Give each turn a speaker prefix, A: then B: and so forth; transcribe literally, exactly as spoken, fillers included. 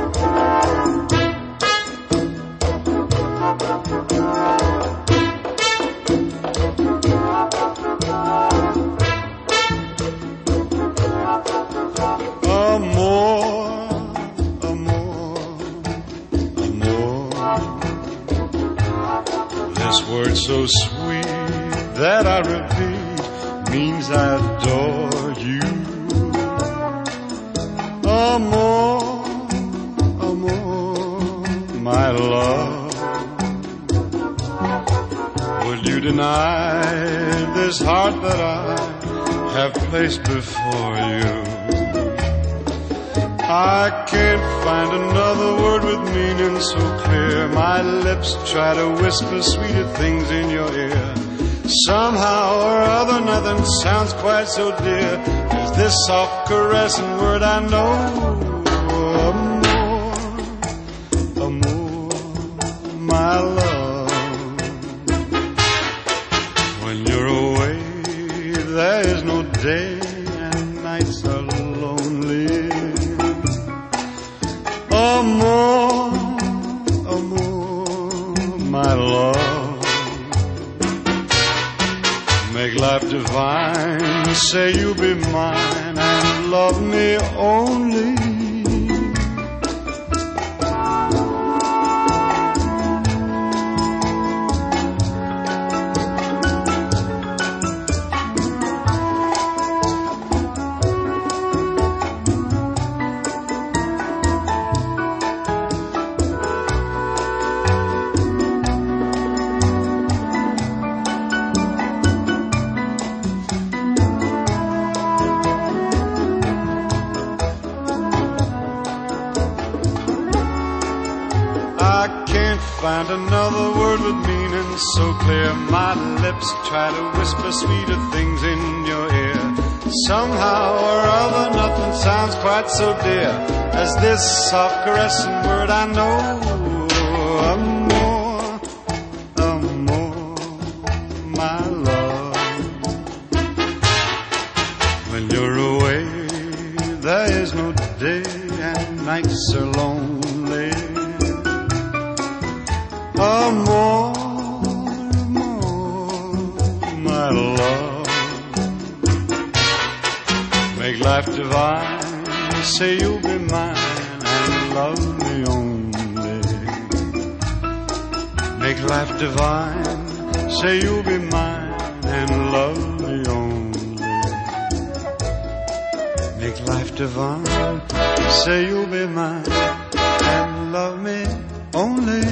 A: So sweet that I repeat means I adore you. Amor, amor, my love. Would you deny this heart that I have placed before you? I can't find another word with meaning so clear. My lips try to whisper sweeter things in your ear. Somehow or other nothing sounds quite so dear as this soft caressing word I know. Amor, amor, my love. When you're away, there is no day and nights are lonely. Amor, amor, my love. Make life divine, say you'll be mine and love me only. Find another word with meaning so clear. My lips try to whisper sweeter things in your ear. Somehow or other nothing sounds quite so dear as this soft caressing word I know. Amor, amor, my love. When you're away, there is no day and nights are lonely. Amor, amor, my love. Make life divine, say you'll be mine and love me only. Make life divine, say you'll be mine and love me only. Make life divine, say you'll be mine and love me only.